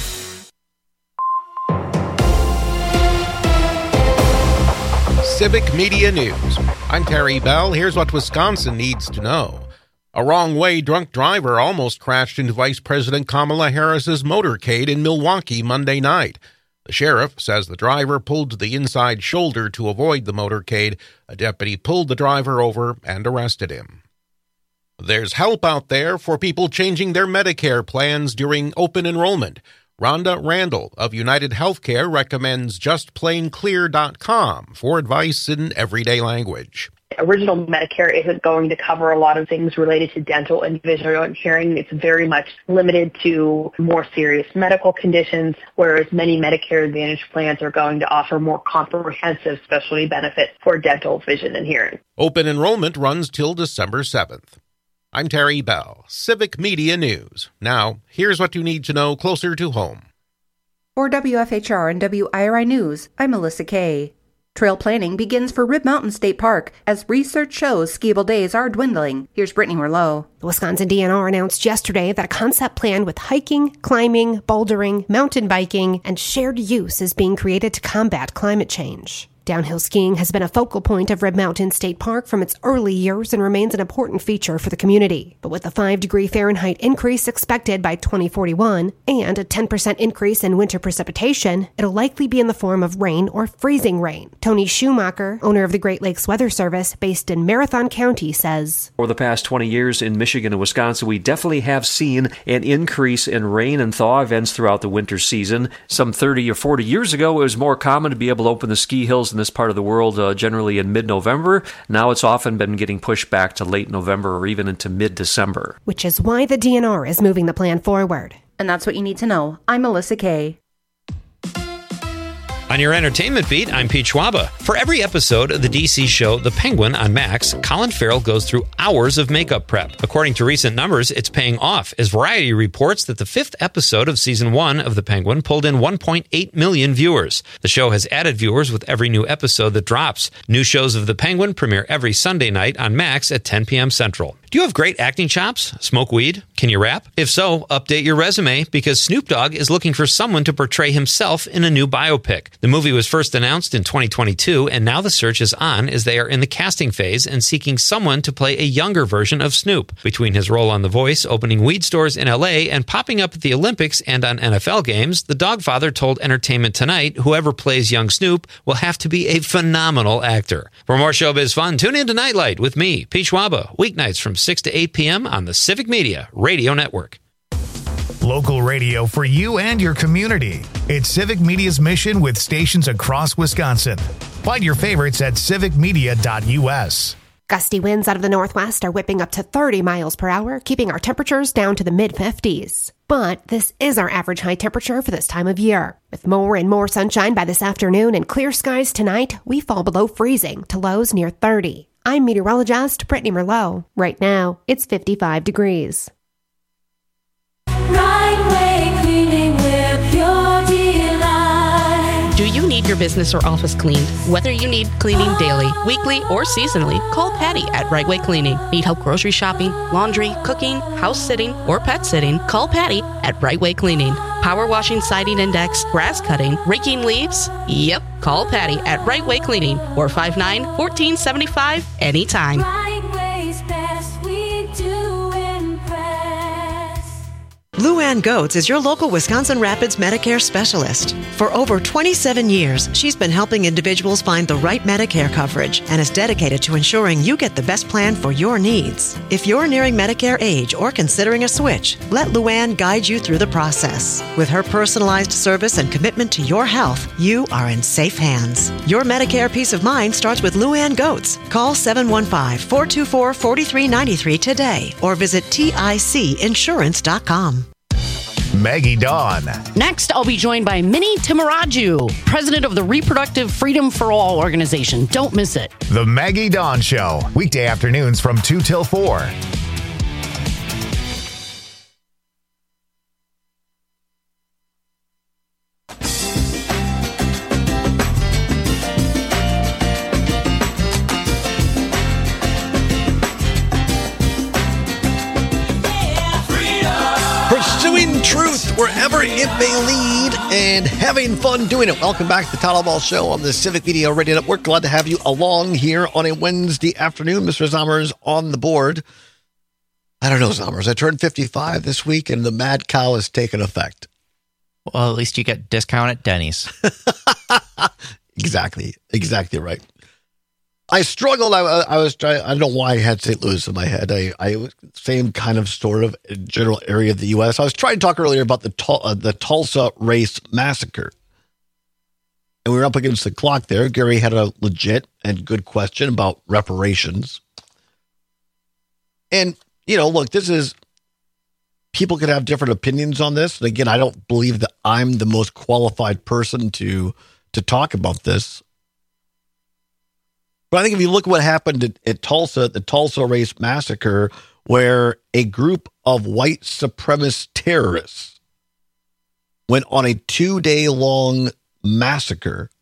Speaker 9: Civic Media News. I'm Terry Bell. Here's what Wisconsin needs to know. A wrong-way drunk driver almost crashed into Vice President Kamala Harris's motorcade in Milwaukee Monday night. The sheriff says the driver pulled to the inside shoulder to avoid the motorcade. A deputy pulled the driver over and arrested him. There's help out there for people changing their Medicare plans during open enrollment. Rhonda Randall of United Healthcare recommends justplainclear.com for advice in everyday language.
Speaker 10: Original Medicare isn't going to cover a lot of things related to dental and vision and hearing. It's very much limited to more serious medical conditions, whereas many Medicare Advantage plans are going to offer more comprehensive specialty benefits for dental, vision, and hearing.
Speaker 9: Open enrollment runs till December 7th. I'm Terry Bell, Civic Media News. Now, here's what you need to know closer to home.
Speaker 11: For WFHR and WIRI News, I'm Melissa Kay. Trail planning begins for Rib Mountain State Park as research shows skiable days are dwindling. Here's Brittany Merlot.
Speaker 15: The Wisconsin DNR announced yesterday that a concept plan with hiking, climbing, bouldering, mountain biking, and shared use is being created to combat climate change. Downhill skiing has been a focal point of Rib Mountain State Park from its early years and remains an important feature for the community. But with a 5-degree Fahrenheit increase expected by 2041 and a 10% increase in winter precipitation, it'll likely be in the form of rain or freezing rain. Tony Schumacher, owner of the Great Lakes Weather Service based in Marathon County, says,
Speaker 13: "For the past 20 years in Michigan and Wisconsin, we definitely have seen an increase in rain and thaw events throughout the winter season. Some 30 or 40 years ago, it was more common to be able to open the ski hills in this part of the world generally in mid-November. Now it's often been getting pushed back to late November or even into mid-December.
Speaker 15: Which is why the DNR is moving the plan forward.
Speaker 11: And that's what you need to know. I'm Melissa Kay.
Speaker 21: On your entertainment beat, I'm Pete Schwaba. For every episode of the DC show The Penguin on Max, Colin Farrell goes through hours of makeup prep. According to recent numbers, it's paying off, as Variety reports that the 5th episode of Season 1 of The Penguin pulled in 1.8 million viewers. The show has added viewers with every new episode that drops. New shows of The Penguin premiere every Sunday night on Max at 10 p.m. Central. Do you have great acting chops? Smoke weed? Can you rap? If so, update your resume, because Snoop Dogg is looking for someone to portray himself in a new biopic. The movie was first announced in 2022, and now the search is on as they are in the casting phase and seeking someone to play a younger version of Snoop. Between his role on The Voice, opening weed stores in LA, and popping up at the Olympics and on NFL games, the Dogfather told Entertainment Tonight whoever plays young Snoop will have to be a phenomenal actor. For more showbiz fun, tune in to Nightlight with me, Pete Schwaba, weeknights from 6 to 8 p.m. on the Civic Media Radio Network.
Speaker 1: Local radio for you and your community. It's Civic Media's mission with stations across Wisconsin. Find your favorites at civicmedia.us.
Speaker 15: Gusty winds out of the northwest are whipping up to 30 miles per hour, keeping our temperatures down to the mid-50s. But this is our average high temperature for this time of year. With more and more sunshine by this afternoon and clear skies tonight, we fall below freezing to lows near 30. I'm meteorologist Brittany Merlot. Right now, it's 55 degrees.
Speaker 25: Do you need your business or office cleaned? Whether you need cleaning daily, weekly, or seasonally, call Patty at Right Way Cleaning. Need help grocery shopping, laundry, cooking, house sitting, or pet sitting? Call Patty at Right Way Cleaning. Power washing, siding index, grass cutting, raking leaves? Yep, call Patty at Right Way Cleaning, 459-1475, anytime.
Speaker 26: Luann Goetz is your local Wisconsin Rapids Medicare specialist. For over 27 years, she's been helping individuals find the right Medicare coverage and is dedicated to ensuring you get the best plan for your needs. If you're nearing Medicare age or considering a switch, let Luann guide you through the process. With her personalized service and commitment to your health, you are in safe hands. Your Medicare peace of mind starts with Luann Goetz. Call 715-424-4393 today or visit TICinsurance.com.
Speaker 1: Maggie Dawn.
Speaker 27: Next, I'll be joined by Minnie Timaraju, president of the Reproductive Freedom for All organization. Don't miss it.
Speaker 1: The Maggie Dawn Show, weekday afternoons from 2 till 4.
Speaker 23: wherever it may lead, and having fun doing it. Welcome back to the Town Hall Ball Show on the Civic Media Radio Network. Glad to have you along here on a Wednesday afternoon. Mr. Zommers on the board. I don't know, Zommers. I turned 55 this week, and the mad cow has taken effect.
Speaker 24: Well, at least you get discount at Denny's.
Speaker 23: Exactly right. I struggled. I was trying. I don't know why I had St. Louis in my head. I same kind of sort of general area of the U.S. I was trying to talk earlier about the Tulsa race massacre, and we were up against the clock there. Gary had a legit and good question about reparations, and look, this is people could have different opinions on this. And again, I don't believe that I'm the most qualified person to talk about this. But I think if you look at what happened at Tulsa, the Tulsa race massacre, where a group of white supremacist terrorists went on a 2-day-long massacre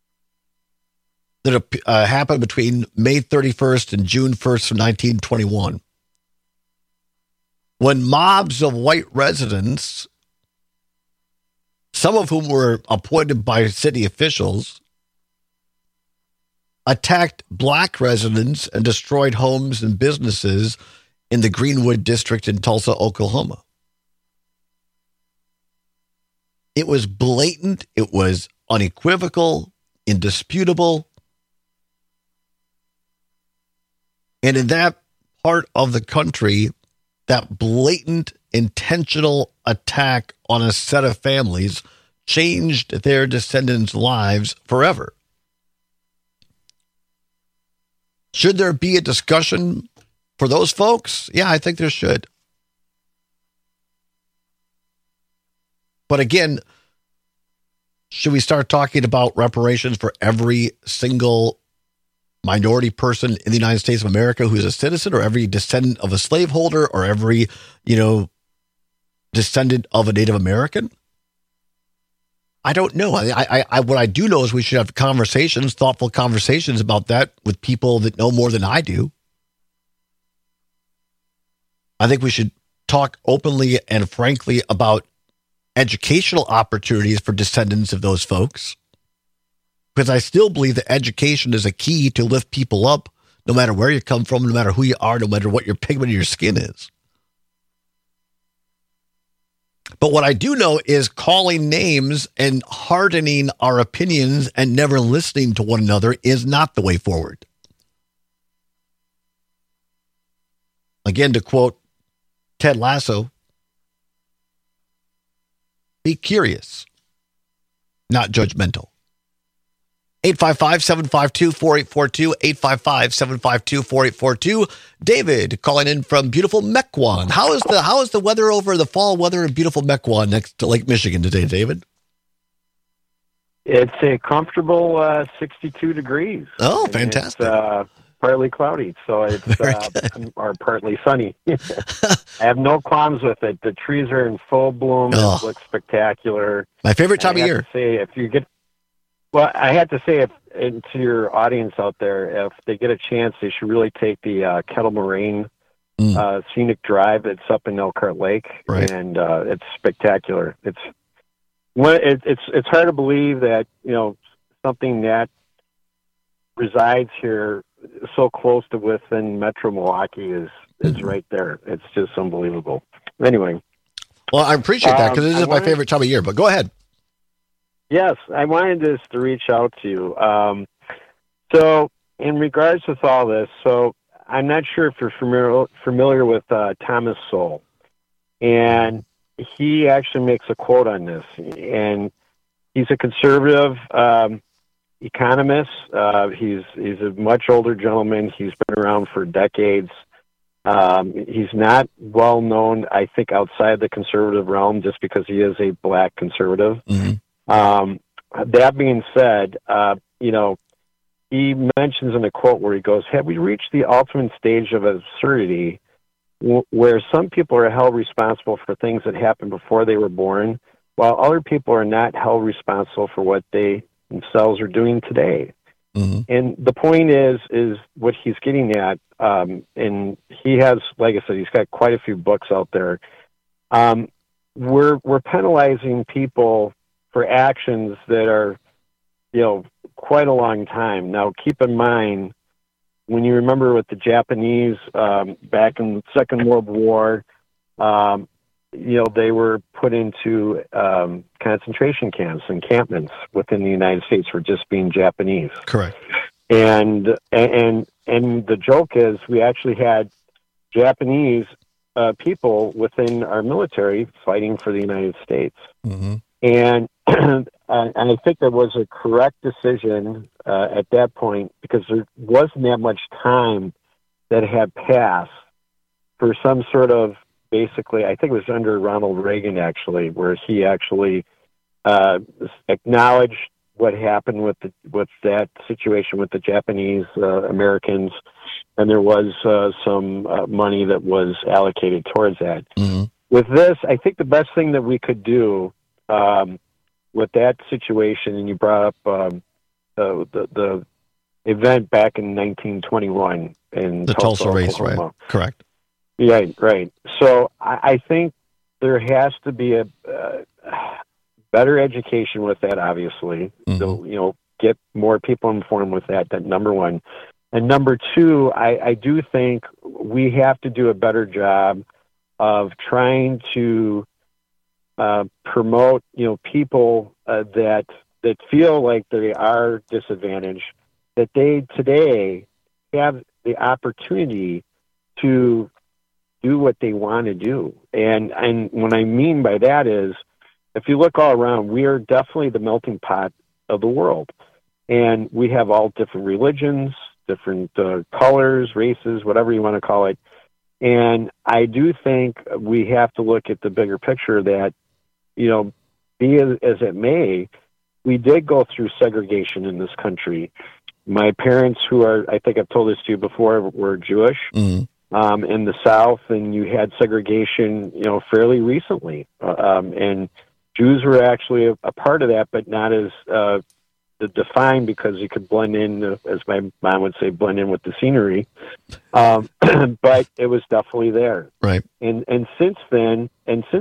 Speaker 23: that happened between May 31st and June 1st of 1921. When mobs of white residents, some of whom were appointed by city officials, attacked black residents and destroyed homes and businesses in the Greenwood district in Tulsa, Oklahoma. It was blatant. It was unequivocal, indisputable. And in that part of the country, that blatant, intentional attack on a set of families changed their descendants' lives forever. Should there be a discussion for those folks? Yeah, I think there should. But again, should we start talking about reparations for every single minority person in the United States of America who's a citizen, or every descendant of a slaveholder, or every, descendant of a Native American? I don't know. I what I do know is we should have conversations, thoughtful conversations about that with people that know more than I do. I think we should talk openly and frankly about educational opportunities for descendants of those folks, because I still believe that education is a key to lift people up, no matter where you come from, no matter who you are, no matter what your pigment of your skin is. But what I do know is calling names and hardening our opinions and never listening to one another is not the way forward. Again, to quote Ted Lasso, be curious, not judgmental. 855-752-4842, 855-752-4842. David calling in from beautiful Mequon. How is the weather over the fall weather in beautiful Mequon next to Lake Michigan today, David?
Speaker 6: It's a comfortable 62 degrees.
Speaker 23: Oh, fantastic.
Speaker 6: It's partly cloudy, so it's or partly sunny. I have no qualms with it. The trees are in full bloom. It looks spectacular.
Speaker 23: My favorite time of year.
Speaker 6: I have to say, to your audience out there, if they get a chance, they should really take the Kettle Moraine scenic drive. It's up in Elkhart Lake, and it's spectacular. It's hard to believe that something that resides here so close to within Metro Milwaukee is right there. It's just unbelievable. Anyway,
Speaker 23: well, I appreciate that because this is my favorite time of year. But go ahead.
Speaker 6: Yes, I wanted just to reach out to you. So in regards with all this, so I'm not sure if you're familiar with Thomas Sowell. And he actually makes a quote on this. And he's a conservative economist. He's a much older gentleman. He's been around for decades. He's not well known, I think, outside the conservative realm just because he is a black conservative. Mm-hmm. That being said, he mentions in a quote where he goes, have we reached the ultimate stage of absurdity where some people are held responsible for things that happened before they were born, while other people are not held responsible for what they themselves are doing today? Mm-hmm. And the point is what he's getting at, and he has, like I said, he's got quite a few books out there. we're penalizing people for actions that are, quite a long time. Now, keep in mind, when you remember with the Japanese back in the Second World War, they were put into concentration camps, encampments within the United States for just being Japanese.
Speaker 23: Correct.
Speaker 6: And the joke is we actually had Japanese people within our military fighting for the United States.
Speaker 23: Mm-hmm.
Speaker 6: And I think that was a correct decision at that point, because there wasn't that much time that had passed for some sort of, basically, I think it was under Ronald Reagan, actually, where he actually acknowledged what happened with that situation with the Japanese Americans, and there was some money that was allocated towards that.
Speaker 23: Mm-hmm.
Speaker 6: With this, I think the best thing that we could do with that situation, and you brought up the event back in 1921 in
Speaker 23: the Tulsa race,
Speaker 6: Oklahoma.
Speaker 23: right? Correct.
Speaker 6: Yeah, right. So I think there has to be a better education with that, obviously.
Speaker 23: Mm-hmm.
Speaker 6: So, get more people informed with that. That number one. And number two, I do think we have to do a better job of trying to promote, people that feel like they are disadvantaged, that they today have the opportunity to do what they want to do. And what I mean by that is, if you look all around, we are definitely the melting pot of the world. And we have all different religions, different colors, races, whatever you want to call it. And I do think we have to look at the bigger picture that, be as it may, we did go through segregation in this country. My parents, who are, I think I've told this to you before, were Jewish.
Speaker 23: Mm-hmm.
Speaker 6: In the South, and you had segregation, fairly recently. And Jews were actually a part of that, but not as defined, because you could blend in, as my mom would say, blend in with the scenery. But it was definitely there.
Speaker 23: Right.
Speaker 6: And since then,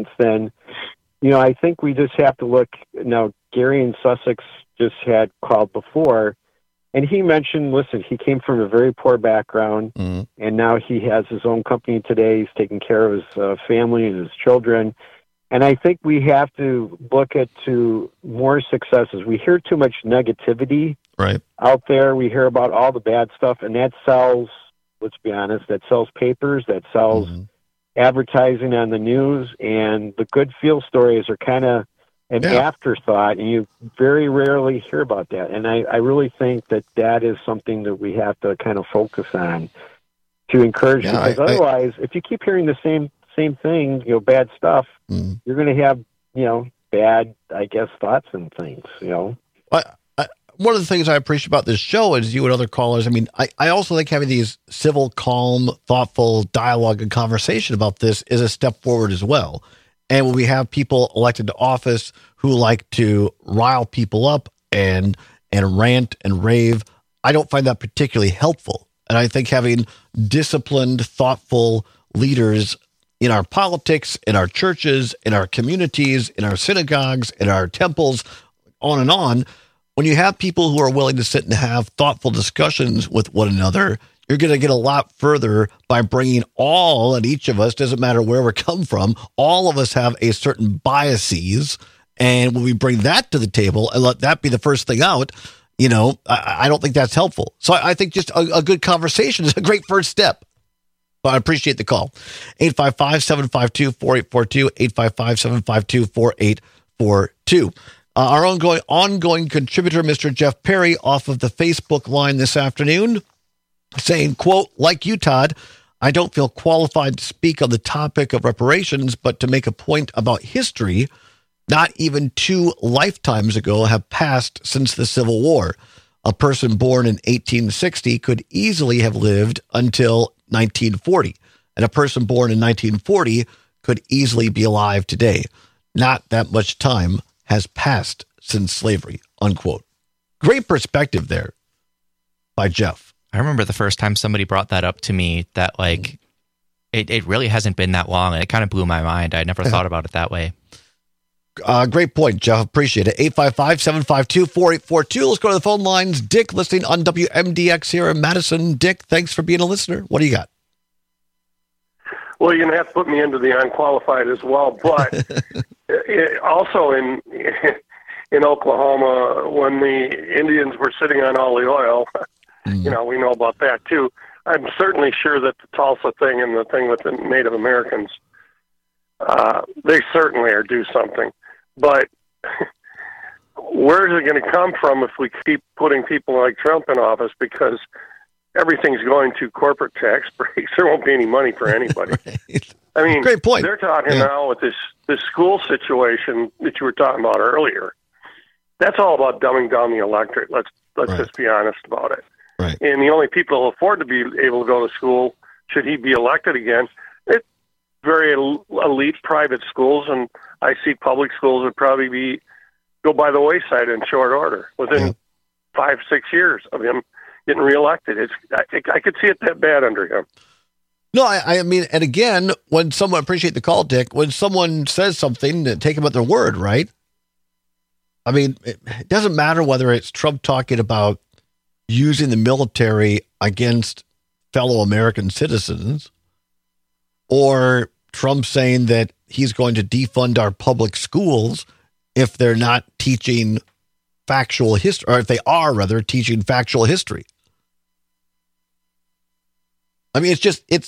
Speaker 6: I think we just have to look. Now, Gary in Sussex just had called before, and he mentioned, listen, he came from a very poor background,
Speaker 23: mm-hmm.
Speaker 6: and now he has his own company today. He's taking care of his family and his children. And I think we have to look to more successes. We hear too much negativity out there. We hear about all the bad stuff, and that sells, let's be honest, that sells papers, that sells
Speaker 23: mm-hmm.
Speaker 6: advertising on the news, and the good feel stories are kind of an afterthought, and you very rarely hear about that. And I really think that is something that we have to kind of focus on to encourage, because otherwise, if you keep hearing the same thing, bad stuff, you're going to have, bad, I guess, thoughts and things,
Speaker 23: One of the things I appreciate about this show is you and other callers. I mean, I also think having these civil, calm, thoughtful dialogue and conversation about this is a step forward as well. And when we have people elected to office who like to rile people up and rant and rave, I don't find that particularly helpful. And I think having disciplined, thoughtful leaders in our politics, in our churches, in our communities, in our synagogues, in our temples, on and on, when you have people who are willing to sit and have thoughtful discussions with one another, you're going to get a lot further by bringing all, and each of us, doesn't matter where we come from, all of us have a certain biases. And when we bring that to the table and let that be the first thing out, I don't think that's helpful. So I think just a good conversation is a great first step. But I appreciate the call. 855-752-4842, 855-752-4842. Our ongoing contributor, Mr. Jeff Perry, off of the Facebook line this afternoon, saying, quote, like you, Todd, I don't feel qualified to speak on the topic of reparations, but to make a point about history, not even 2 lifetimes ago have passed since the Civil War. A person born in 1860 could easily have lived until 1940, and a person born in 1940 could easily be alive today. Not that much time has passed since slavery, unquote. Great perspective there by Jeff.
Speaker 24: I remember the first time somebody brought that up to me, that it really hasn't been that long, and it kind of blew my mind. I never thought about it that way.
Speaker 23: Great point, Jeff. Appreciate it. 855-752-4842. Let's go to the phone lines. Dick, listening on WMDX here in Madison. Dick, thanks for being a listener. What do you got?
Speaker 12: Well, you're going to have to put me into the unqualified as well. But also in Oklahoma, when the Indians were sitting on all the oil, we know about that too. I'm certainly sure that the Tulsa thing and the thing with the Native Americans, they certainly are due something. But where is it going to come from if we keep putting people like Trump in office? Because everything's going to corporate tax breaks. There won't be any money for anybody.
Speaker 23: Right.
Speaker 12: I mean,
Speaker 23: great point.
Speaker 12: They're talking now with this school situation that you were talking about earlier. That's all about dumbing down the electorate. Let's just be honest about it.
Speaker 23: Right.
Speaker 12: And the only people who afford to be able to go to school, should he be elected again, it's very elite private schools, and I see public schools would probably go by the wayside in short order within 5-6 years of him getting reelected. I could see it that bad under him.
Speaker 23: No, I mean, and again, when someone, appreciate the call, Dick, when someone says something, take them at their word, right? I mean, it doesn't matter whether it's Trump talking about using the military against fellow American citizens, or Trump saying that he's going to defund our public schools if they're not teaching factual history, or if they are rather teaching factual history. I mean,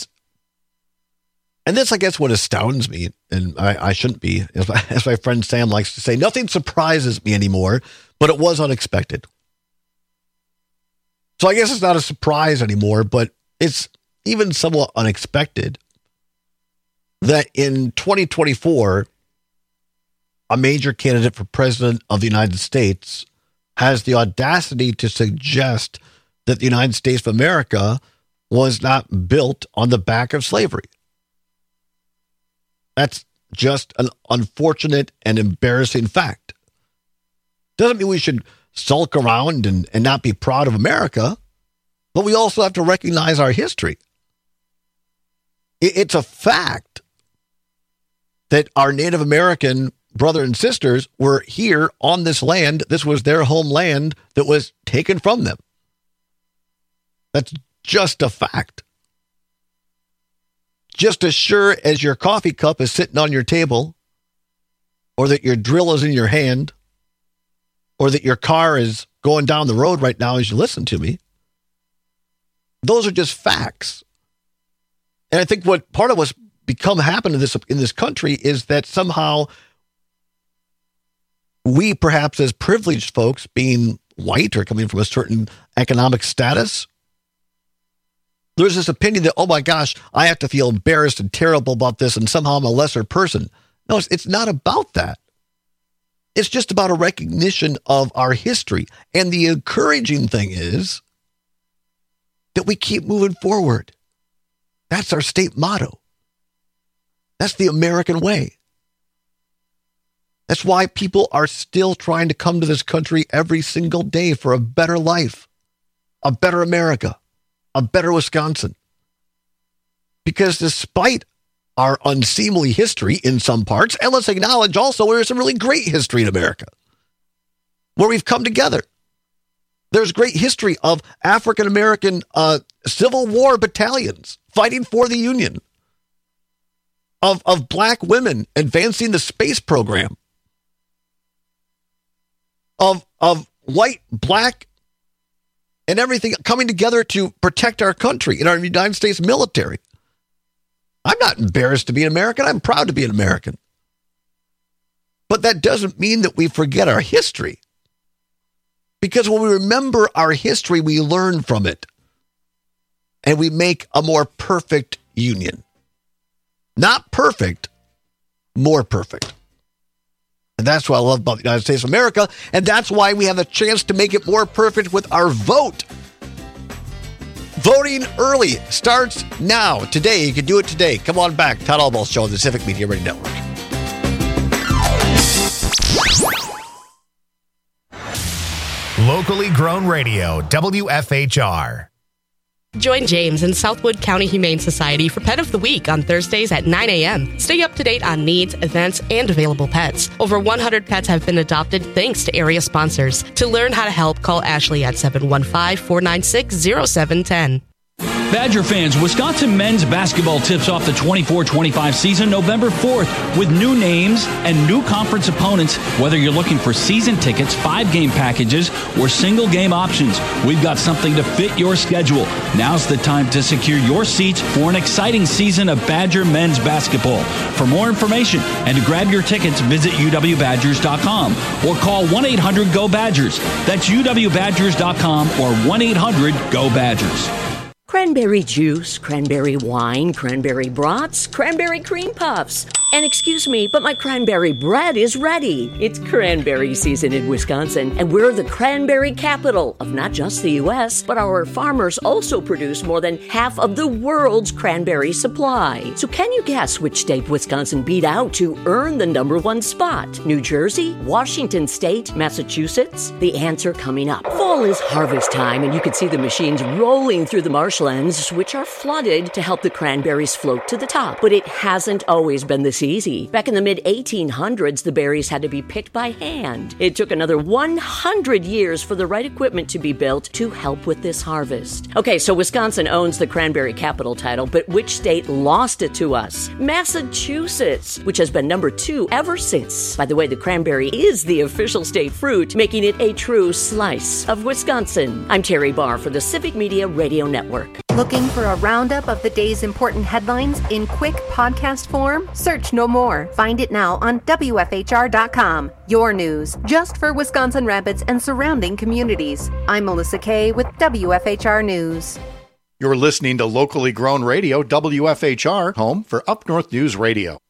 Speaker 23: and this, I guess, what astounds me, and I shouldn't be, as my friend Sam likes to say, nothing surprises me anymore, but it was unexpected. So I guess it's not a surprise anymore, but it's even somewhat unexpected that in 2024, a major candidate for president of the United States has the audacity to suggest that the United States of America was not built on the back of slavery. That's just an unfortunate and embarrassing fact. Doesn't mean we should sulk around and not be proud of America, but we also have to recognize our history. It's a fact that our Native American brother and sisters were here on this land. This was their homeland that was taken from them. That's just a fact. Just as sure as your coffee cup is sitting on your table, or that your drill is in your hand, or that your car is going down the road right now as you listen to me, those are just facts. And I think what part of what's happened in this country is that somehow we, perhaps as privileged folks, being white or coming from a certain economic status, there's this opinion that, oh my gosh, I have to feel embarrassed and terrible about this, and somehow I'm a lesser person. No, it's not about that. It's just about a recognition of our history. And the encouraging thing is that we keep moving forward. That's our state motto. That's the American way. That's why people are still trying to come to this country every single day for a better life, a better America, a better Wisconsin. Because despite our unseemly history in some parts, and let's acknowledge also there's some really great history in America where we've come together. There's great history of African-American Civil War battalions fighting for the Union, of black women advancing the space program, of white, black, and everything coming together to protect our country in our United States military. I'm not embarrassed to be an American. I'm proud to be an American. But that doesn't mean that we forget our history. Because when we remember our history, we learn from it. And we make a more perfect union. Not perfect, more perfect. And that's what I love about the United States of America. And that's why we have a chance to make it more perfect with our vote. Voting early starts now. Today, you can do it today. Come on back. Todd Albaugh Show on the Civic Media Radio Network.
Speaker 1: Locally grown radio, WFHR.
Speaker 25: Join James in Southwood County Humane Society for Pet of the Week on Thursdays at 9 a.m. Stay up to date on needs, events, and available pets. Over 100 pets have been adopted thanks to area sponsors. To learn how to help, call Ashley at 715-496-0710.
Speaker 2: Badger fans, Wisconsin men's basketball tips off the 24-25 season November 4th with new names and new conference opponents. Whether you're looking for season tickets, 5-game packages, or single-game options, we've got something to fit your schedule. Now's the time to secure your seats for an exciting season of Badger men's basketball. For more information and to grab your tickets, visit uwbadgers.com or call 1-800-GO-BADGERS. That's uwbadgers.com or 1-800-GO-BADGERS.
Speaker 22: Cranberry juice, cranberry wine, cranberry brats, cranberry cream puffs. And excuse me, but my cranberry bread is ready. It's cranberry season in Wisconsin, and we're the cranberry capital of not just the U.S., but our farmers also produce more than half of the world's cranberry supply. So can you guess which state Wisconsin beat out to earn the #1 spot? New Jersey, Washington State, Massachusetts? The answer coming up. Fall is harvest time, and you can see the machines rolling through the marshlands, which are flooded to help the cranberries float to the top. But it hasn't always been this easy. Back in the mid-1800s, the berries had to be picked by hand. It took another 100 years for the right equipment to be built to help with this harvest. Okay, so Wisconsin owns the cranberry capital title, but which state lost it to us? Massachusetts, which has been #2 ever since. By the way, the cranberry is the official state fruit, making it a true slice of Wisconsin. I'm Terry Barr for the Civic Media Radio Network.
Speaker 11: Looking for a roundup of the day's important headlines in quick podcast form? Search no more. Find it now on WFHR.com. Your news, just for Wisconsin Rapids and surrounding communities. I'm Melissa Kay with WFHR News.
Speaker 14: You're listening to locally grown radio, WFHR, home for Up North News Radio.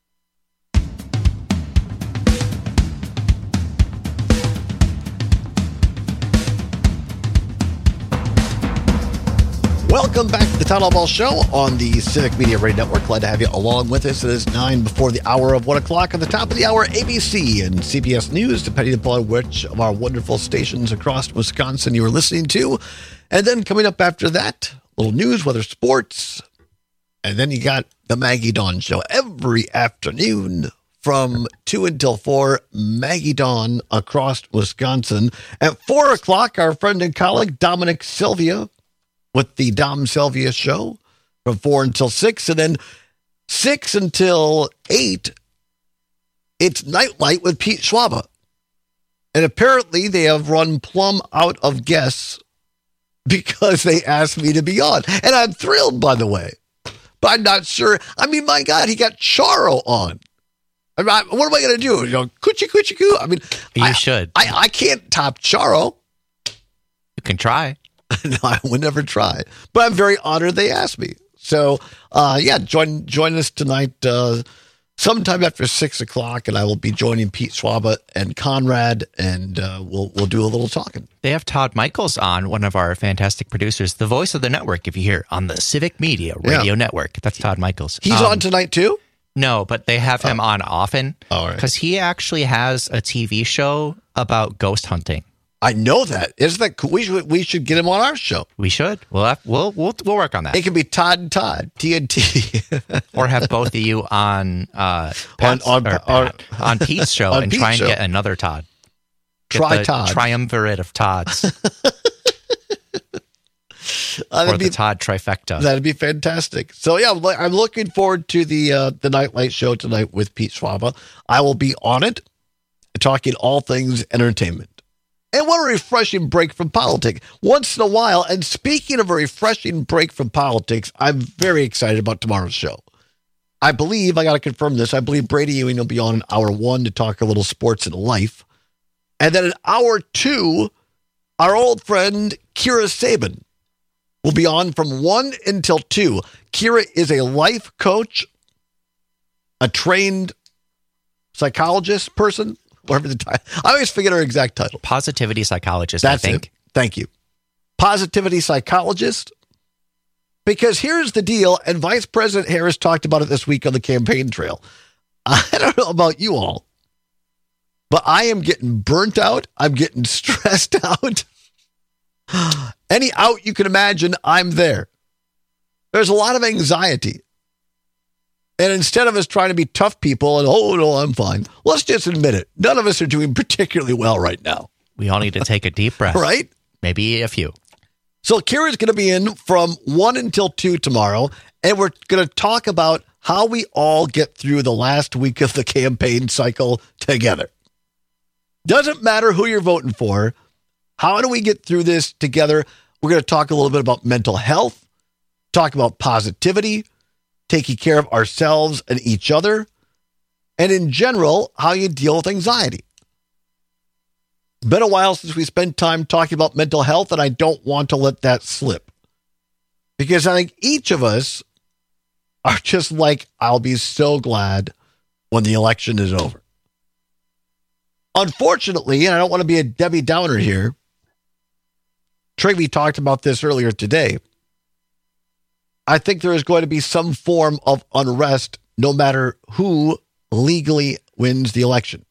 Speaker 23: Welcome back to the Town Hall Ball Show on the Civic Media Radio Network. Glad to have you along with us. It is 9 before the hour of 1 o'clock. At the top of the hour, ABC and CBS News, depending upon which of our wonderful stations across Wisconsin you are listening to. And then coming up after that, a little news, weather, sports. And then you got the Maggie Dawn Show every afternoon from 2 until 4, Maggie Dawn across Wisconsin. At 4 o'clock, our friend and colleague Dominic Sylvia with the Dom Sylvia Show from 4 until 6. And then 6 until 8, it's Nightlight with Pete Schwaba. And apparently they have run plumb out of guests because they asked me to be on. And I'm thrilled, by the way. But I'm not sure. I mean, my God, he got Charo on. I mean, what am I going to do? You know, coochie, coochie, coo. I mean,
Speaker 24: you should.
Speaker 23: I can't top Charo.
Speaker 24: You can try.
Speaker 23: No, I would never try. But I'm very honored they asked me. So, join us tonight sometime after 6 o'clock, and I will be joining Pete Schwaba and Conrad, and we'll do a little talking.
Speaker 24: They have Todd Michaels on, one of our fantastic producers, the voice of the network, if you hear, on the Civic Media Radio Network. That's Todd Michaels.
Speaker 23: He's on tonight, too?
Speaker 24: No, but they have him on often because he actually has a TV show about ghost hunting.
Speaker 23: I know that. Isn't that cool? We should get him on our show.
Speaker 24: We should. We'll work on that.
Speaker 23: It could be Todd and Todd, TNT,
Speaker 24: or have both of you on on Pete's show and try and get another Todd.
Speaker 23: Try Todd.
Speaker 24: Triumvirate of Todds. Or the Todd trifecta.
Speaker 23: That'd be fantastic. So yeah, I'm looking forward to the Nightlight Show tonight with Pete Schwaba. I will be on it, talking all things entertainment. And what a refreshing break from politics. Once in a while, and speaking of a refreshing break from politics, I'm very excited about tomorrow's show. I believe, I got to confirm this, I believe Brady Ewing will be on in hour 1 to talk a little sports and life. And then in hour 2, our old friend Kira Sabin will be on from 1 until 2. Kira is a life coach, a trained psychologist person. Whatever the title. I always forget her exact title.
Speaker 24: Positivity psychologist,
Speaker 23: That's
Speaker 24: I think.
Speaker 23: It. Thank you. Positivity psychologist. Because here's the deal, and Vice President Harris talked about it this week on the campaign trail. I don't know about you all, but I am getting burnt out. I'm getting stressed out. Any out you can imagine, I'm there. There's a lot of anxiety. And instead of us trying to be tough people and, oh, no, I'm fine, let's just admit it. None of us are doing particularly well right now.
Speaker 24: We all need to take a deep breath.
Speaker 23: Right?
Speaker 24: Maybe a few.
Speaker 23: So Kira's going to be in from 1 until 2 tomorrow, and we're going to talk about how we all get through the last week of the campaign cycle together. Doesn't matter who you're voting for. How do we get through this together? We're going to talk a little bit about mental health, talk about positivity, taking care of ourselves and each other, and in general, how you deal with anxiety. Been a while since we spent time talking about mental health, and I don't want to let that slip. Because I think each of us are just like, I'll be so glad when the election is over. Unfortunately, and I don't want to be a Debbie Downer here, Trigby talked about this earlier today. I think there is going to be some form of unrest no matter who legally wins the election.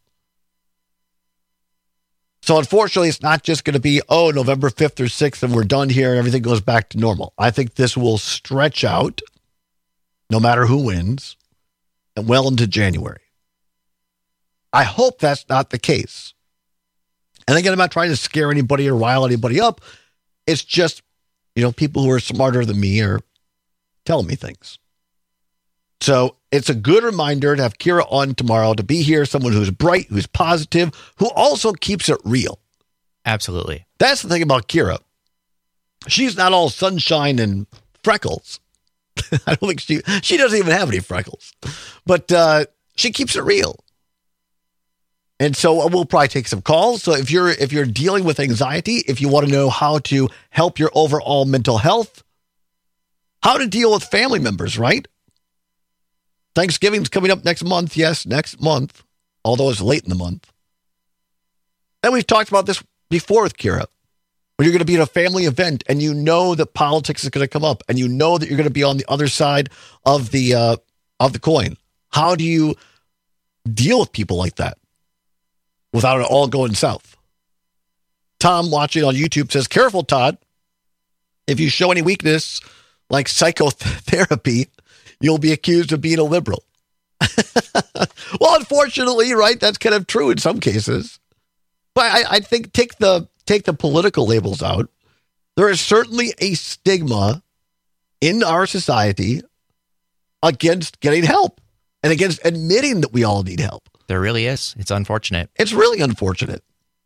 Speaker 23: So unfortunately, it's not just going to be, November 5th or 6th and we're done here and everything goes back to normal. I think this will stretch out, no matter who wins, and well into January. I hope that's not the case. And again, I'm not trying to scare anybody or rile anybody up. It's just, people who are smarter than me are telling me things. So it's a good reminder to have Kira on tomorrow, to be here, someone who's bright, who's positive, who also keeps it real.
Speaker 24: Absolutely.
Speaker 23: That's the thing about Kira. She's not all sunshine and freckles. I don't think she doesn't even have any freckles, but she keeps it real. And so we'll probably take some calls. So if you're dealing with anxiety, if you want to know how to help your overall mental health, how to deal with family members, right? Thanksgiving's coming up next month. Yes, next month, although it's late in the month. And we've talked about this before with Kira. When you're going to be at a family event and you know that politics is going to come up and you know that you're going to be on the other side of the coin. How do you deal with people like that without it all going south? Tom watching on YouTube says, careful, Todd. If you show any weakness like psychotherapy, you'll be accused of being a liberal. Well, unfortunately, right, that's kind of true in some cases. But I think take the political labels out. There is certainly a stigma in our society against getting help and against admitting that we all need help.
Speaker 24: There really is. It's unfortunate.
Speaker 23: It's really unfortunate.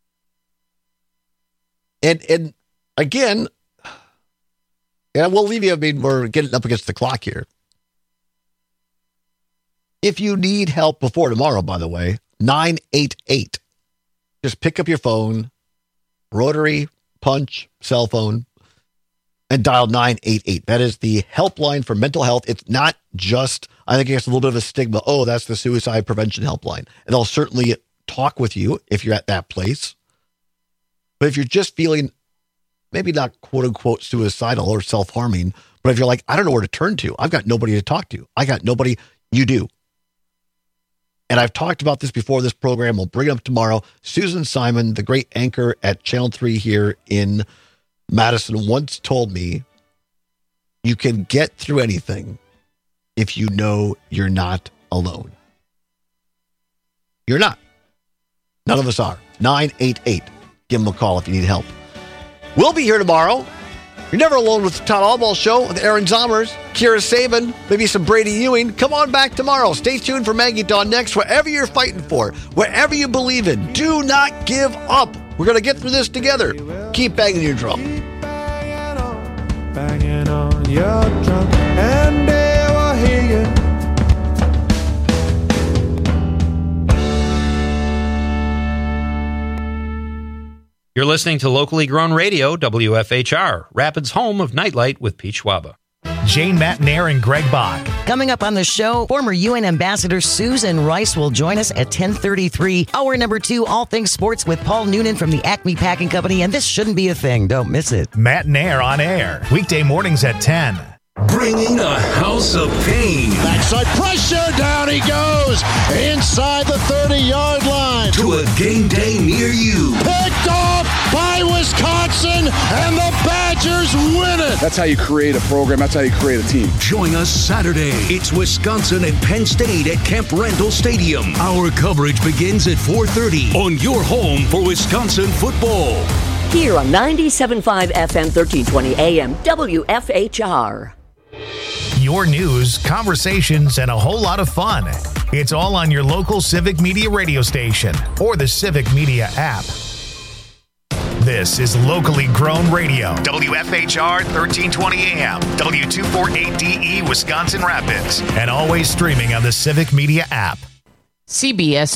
Speaker 23: And again, and we'll leave you, we're getting up against the clock here. If you need help before tomorrow, by the way, 988. Just pick up your phone, rotary, punch, cell phone, and dial 988. That is the helpline for mental health. It's not just, I think it's a little bit of a stigma. Oh, that's the suicide prevention helpline. And they'll certainly talk with you if you're at that place. But if you're just feeling maybe not quote unquote suicidal or self-harming, but if you're like, I don't know where to turn to, I've got nobody to talk to. I got nobody, you do. And I've talked about this before this program. We'll bring it up tomorrow. Susan Simon, the great anchor at Channel 3 here in Madison, once told me, you can get through anything if you know you're not alone. You're not. None of us are. 988. Give them a call if you need help. We'll be here tomorrow. You're never alone with the Todd Albaugh Show with Aaron Zomers, Kira Sabin, maybe some Brady Ewing. Come on back tomorrow. Stay tuned for Maggie Dawn next. Whatever you're fighting for, whatever you believe in, do not give up. We're going to get through this together. Keep banging your drum.
Speaker 3: Banging on your drum, and they will hear you.
Speaker 21: You're listening to locally grown radio, WFHR, Rapids' home of Nightlight with Pete Schwaba.
Speaker 1: Jane Matnair and Greg Bach.
Speaker 4: Coming up on the show, former UN Ambassador Susan Rice will join us at 10:33. Hour number 2, all things sports with Paul Noonan from the Acme Packing Company, and this shouldn't be a thing. Don't miss it.
Speaker 1: Matnair on air, weekday mornings at 10.
Speaker 16: Bringing a house of pain.
Speaker 17: Backside pressure, down he goes, inside the 30-yard line.
Speaker 16: To a game day near you.
Speaker 17: Picked off by Wisconsin, and the Badgers win it.
Speaker 5: That's how you create a program. That's how you create a team.
Speaker 16: Join us Saturday. It's Wisconsin and Penn State at Camp Randall Stadium. Our coverage begins at 4:30 on your home for Wisconsin football.
Speaker 22: Here on 97.5 FM, 1320 AM, WFHR.
Speaker 1: Your news, conversations, and a whole lot of fun. It's all on your local Civic Media radio station or the Civic Media app. This is locally grown radio. WFHR 1320 AM, W248DE, Wisconsin Rapids, and always streaming on the Civic Media app.
Speaker 27: CBS